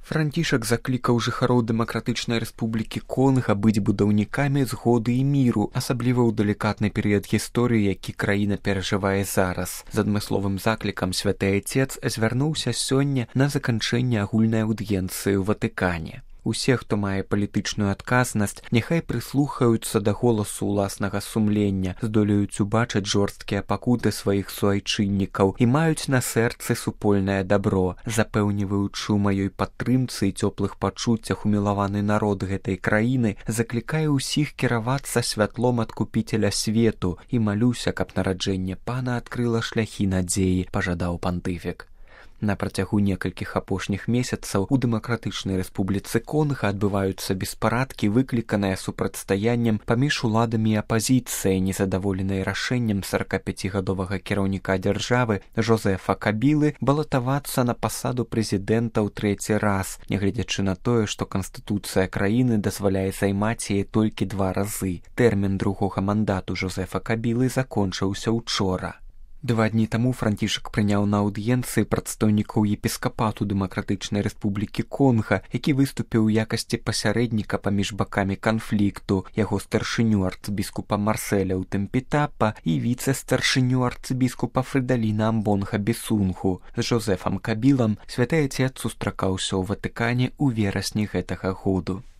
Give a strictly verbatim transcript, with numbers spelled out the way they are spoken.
Францішак заклікаў жыхароў Дэмакратычнай Рэспублікі Конга быць будаўнікамі згоды і міру, асабліва ў далікатны перыяд гісторыі, які краіна перажывае зараз. З адмысловым заклікам святы айцец звярнуўся сёння на заканчэнне агульнай аўдыенцыі ў Ватыкане. Усе, хто мае палітычную адказнасць, няхай прыслухаюцца да голасу ўласнага сумлення, здолеюць убачыць жорсткія пакуты сваіх суайчыннікаў і маюць на сэрцы супольнае дабро. Запэўніваючы ў маёй падтрымцы і цёплых пачуццях умілаваны народ гэтай краіны, заклікаю ўсіх кіравацца святлом адкупіцеля свету і малюся, каб нараджэнне пана адкрыла шляхі надзеі, пажадаў пантыфік. На працягу некалькіх апошніх месяцаў у Дэмакратычнай Рэспубліцы Конга адбываюцца беспарадкі, выкліканыя супрацьстаяннем паміж уладамі і апазіцыяй, незадаволенай рашэннем саракапяцігадовага кіраўніка дзяржавы Жозефа Кабілы балатавацца на пасаду прэзідэнта ў трэці раз, нягледзячы на тое, што Канстытуцыя краіны дазваляе займаць яе толькі два разы. Тэрмін другога мандату Жозефа Кабілы закончыўся учора. Два дні таму Францішак прыняў на аўдыенцыі прадстаўнікоў епіскапату Дэмакратычнай Рэспублікі Конга, які выступіў у якасці пасярэдніка паміж бакамі канфлікту, яго старшыню арцыбіскупа Марселя ў Тэмпітапа і віцэ-старшыню арцыбіскупа Фрыдаліна Амбонга Бесунгу. З Жозефам Кабілам святы айцец сустракаўся ў Ватыкане ў верасні гэтага году.